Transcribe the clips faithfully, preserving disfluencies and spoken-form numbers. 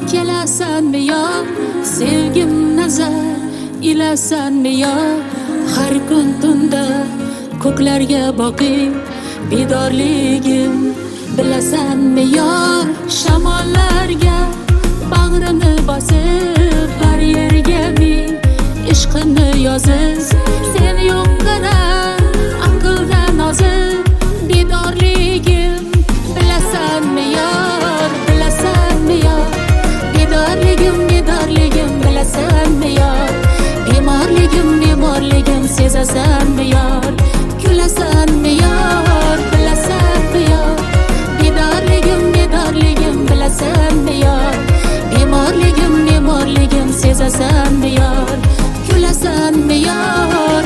kelasanmi yor, sevgim nazar ilasanmi yor? Har kun tunda ko'klarga boqib bedorligim bilasanmi yor? Shamollarga bag'rimni bosib har yerga men ishqimni yozib, sen yo'qqirar aqlda nozib bedorligim bilasanmi yor, bilasanmi yor? Bedorligim, bedorligim bilasanmi yor? Bemorligim, bemorligim sezasanmi yor? Kulasanmi yor, bilasanmi yor? Bedorligim, bedorligim bilasanmi yor? Bemorligim, bemorligim sezasanmi yor? Kulasanmi yor?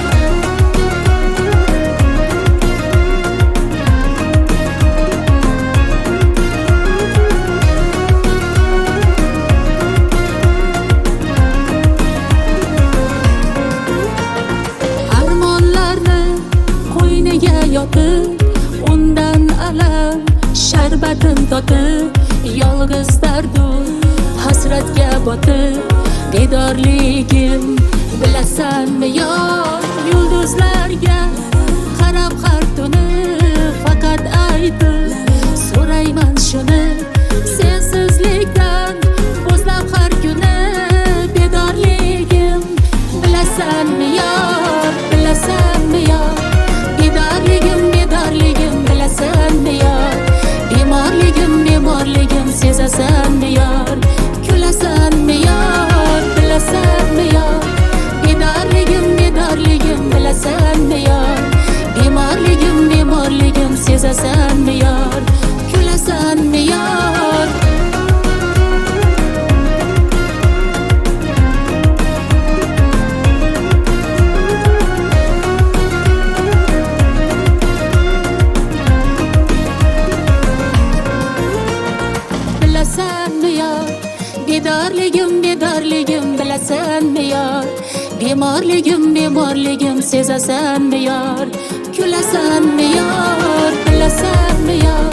Yotib, undan alam sharbatin totib, yolg'iz dardu hasratga botib bedorligim bilasanmi yor? Yulduzlarga qarab har tuni faqat aytib so'rayman shuni, sensizlikdan bo'zlab har kuni bedorligim bilasanmi yor, bilasanmi yor? Bedorligim, bedorligim bilasanmi yor? Bemorligim, bemorligim sezasanmi yor? Kulasanmi yor, bilasanmi yor? Bedorligim, bedorligim bilasanmi yor? Bemorligim, bemorligim sezasanmi yor? Kulasanmi yor? Bedorligim, bedorligim bilasanmi yor? Bemorligim, bemorligim sezasanmi yor? Kulasanmi yor, bilasanmi yor?